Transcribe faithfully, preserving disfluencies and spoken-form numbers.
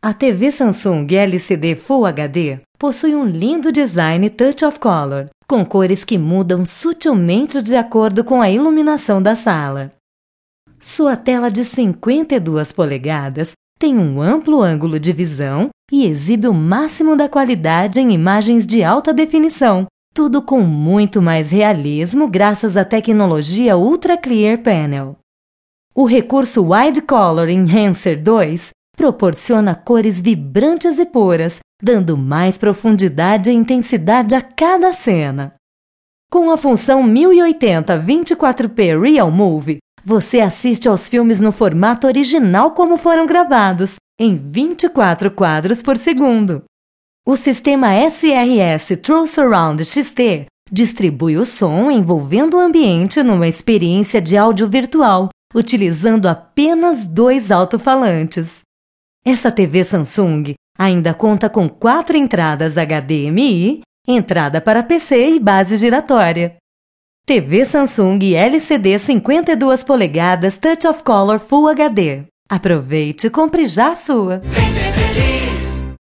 A T V Samsung L C D Full H D possui um lindo design Touch of Color, com cores que mudam sutilmente de acordo com a iluminação da sala. Sua tela de cinquenta e duas polegadas tem um amplo ângulo de visão e exibe o máximo da qualidade em imagens de alta definição, tudo com muito mais realismo graças à tecnologia Ultra Clear Panel. O recurso Wide Color Enhancer dois proporciona cores vibrantes e puras, dando mais profundidade e intensidade a cada cena. Com a função mil e oitenta vinte e quatro p Real Movie, você assiste aos filmes no formato original como foram gravados, em vinte e quatro quadros por segundo. O sistema S R S True Surround X T distribui o som envolvendo o ambiente numa experiência de áudio virtual, utilizando apenas dois alto-falantes. Essa T V Samsung ainda conta com quatro entradas H D M I, entrada para P C e base giratória. T V Samsung L C D cinquenta e duas polegadas Touch of Color Full H D. Aproveite e compre já a sua! Vem ser feliz.